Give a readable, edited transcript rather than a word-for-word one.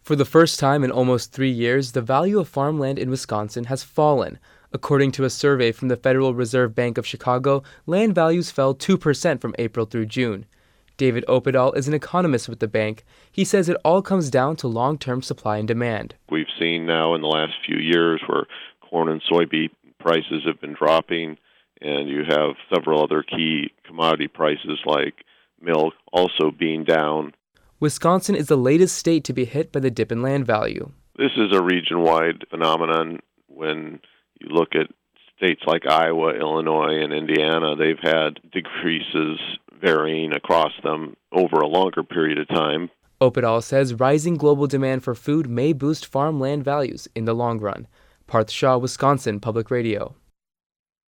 For the first time in almost 3 years, the value of farmland in Wisconsin has fallen. According to a survey from the Federal Reserve Bank of Chicago, land values fell 2% from April through June. David Opedal is an economist with the bank. He says it all comes down to long-term supply and demand. We've seen now in the last few years where corn and soybean prices have been dropping, and you have several other key commodity prices like milk also being down. Wisconsin is the latest state to be hit by the dip in land value. This is a region-wide phenomenon. When you look at states like Iowa, Illinois, and Indiana, they've had decreases varying across them over a longer period of time. Opedal says rising global demand for food may boost farmland values in the long run. Parth Shah, Wisconsin Public Radio.